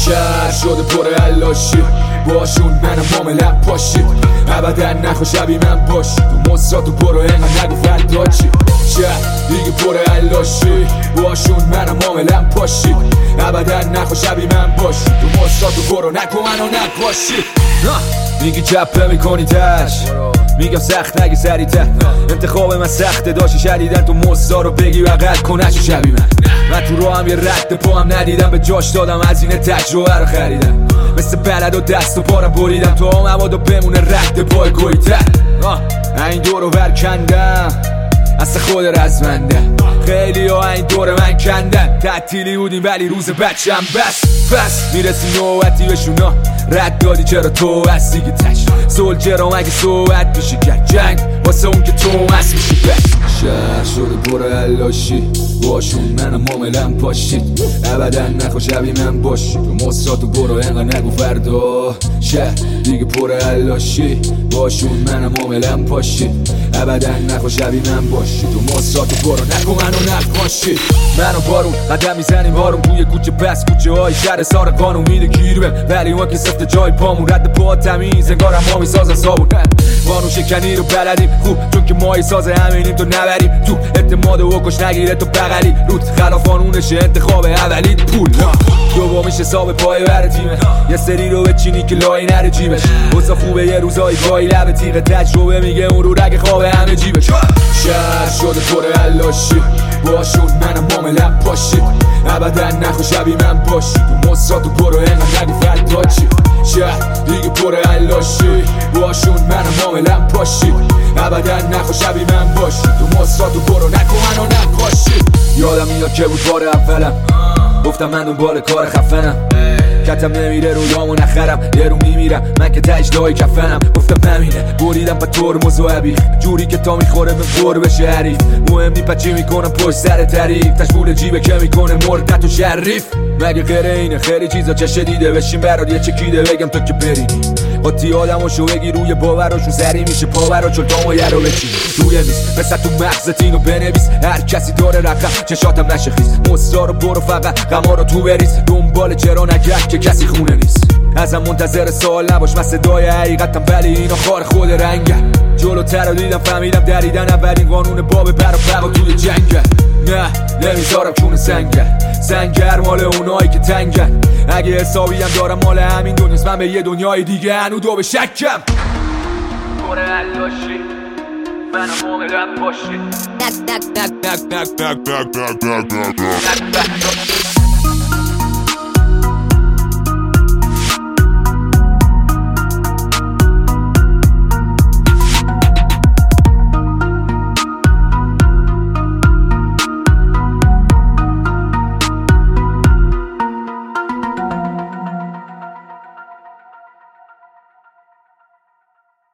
شهر شده پر علاشی، باشون منم معاملم پاشی، ابدا نخوا شبیه من باشی، تو مصراتو برو اینقدر نگو فردا چی. شهر دیگه پر علاشی، باشون منم معاملم پاشی، ابدا نخوا شبیه من باشی، تو مصراتو برو نکن منو نقاشی. میگی جبه میکنی تش، میگم سخت نگی سریعتر، انتخاب من سخته داشتی شدیدن، تو مصدا رو بگی بغل کنش شبیه من تو راه هم یه رد پا هم ندیدم، به جاش دادم از این تجربه رو خریدم، مثل بلد و دست و پارم بریدم تو هم مبادا بمونه رد پای گویتر. این دور رو برکندم اصلا خود رزمنده، خیلی ها این دور من کندن، تعطیلی بودیم ولی روز بچم بس میرسی نوبتی بهشونا، رد دادی چرا تو هستی که تش سولجرام اگه صحبت میشی کرد جنگ واسه اون که تو مست میشی بس. شهر شده پر علاشی، باشون منم معاملم پاشید، ابدا نخوا شبیه من باشی، تو مصراتو برو اینقدر نگو فردا. شهر دیگه پر علاشی، باشون منم معاملم پاشید، ابدا نخوا شبیه من باشی، تو مصراتو برو نکن منو نقاشی. منو بارون قدم میزنیم بارون توی کوچه بس کوچه های شهر سار قانون میده گیر بهم، ولی اون که سفت جای پامون رد پا تمیز انگارم ما میسازن صابون، قانون شکنی رو بلدیم خوب چون که مایی ساز همینیم تو نبریم تو اعتماد و کش نگیره تو بغلی روت خلاف قانونشه انتخاب اولی پول دومیش حساب پای بر تیمه، یه سری رو بچینی که لای نره جیبش، واسه خوبه یه روزایی گاهی لب تیغ تجربه میگه اون رو رگ خواب همه جیبش. شهر شده پر علاشی، باشون منم معاملم پاشید، ابدا نخوا شبیه من باشی، تو مصراتو برو اینقدر نگو فردا چی. شهر دیگه پر علاشی، باشون منم معاملم پاشید، ابدا نخوا شبیه من باشی، تو مصراتو برو نکن منو نقاشی. یادم میاد که بود بار اولم گفتم من دنبال کار خفنم، کتم نمیره رویامو نخرم، یه رو میمیرم من که تجدای کفنم، گفتم نمینه بریدم با ترمز و عبیخ جوری که تا میخوره به بر بشه حریف، مهم نی پچی میکنم پشت سر طریق تشبول جیبه که میکنه مردت و شریف، مگه غیر اینه خیلی چیزا چشه دیده بشین برات یه چکیده بگم تو که بری قاطی آدماشو بگی روی باوراشون سری میشه پاورا چل تا مایه رو بچین روی میز مثل تو مغزت اینو بنویس، هر کسی داره رقم چشاتم نشه خیز، مصرا رو برو فقط غما رو تو بریز، دنبال چرا نگرد که کسی خونه نیست، ازم منتظر سوال نباش من صدای حقیقتم ولی اینا خار خود رنگه، جلوتر رو دیدم فهمیدم دریدن اولین قانون باب بر و بقا توی جنگه، نه نمیذارم کونه سنگر مال اونایی که تنگن، اگه حسابی هم دارم مال همین دنیاست، من به یه دنیای دیگه هنو دو به شکم. پر علاشی منم معاملم پاشی